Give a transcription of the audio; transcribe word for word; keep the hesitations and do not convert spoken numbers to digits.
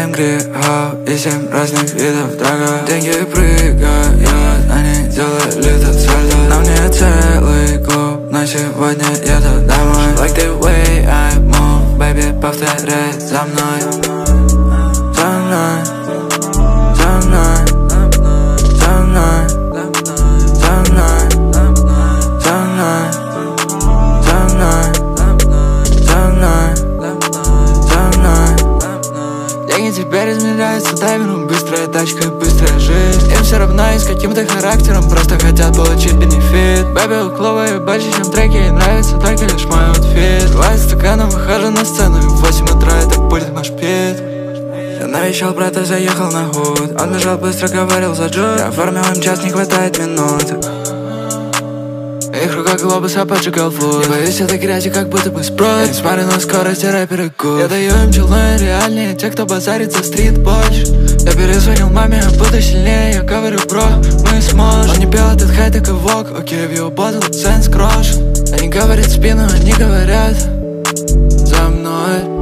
Семь грехов и семь разных видов драга. Деньги прыгают, они делали тут сальто. На мне целый клуб, но сегодня еду домой. Like the way I move, baby, повторяй за мной. За мной, за мной, за мной, за мной, за мной, за мной, за мной, за мной. Деньги теперь измеряются таймером, быстрая тачка, быстрая жизнь. Им все равно и с каким-то характером, просто хотят получить бенефит. Бэби у клуба и больше, чем треки, ей нравится только лишь мой аутфит. Два стакана, выхожу на сцену, и в восемь утра это будет машпит. Я навещал брата, заехал на худ. Он бежал быстро, говорил за джуд. Я оформил им час, не хватает минут. Их рука глобуса поджигал флот. Не боюсь этой грязи, как будто бы спрот. Я не смотрю на скорость, рэперы гуд. Я даю им челны реальнее, те, кто базарит за стрит больше. Я перезвонил маме, я буду сильнее. Я говорю, бро, мы сможем. Он не пел этот хай, так и вок. Окей, в его ботл, сенс крош. Они говорят в спину, они говорят за мной.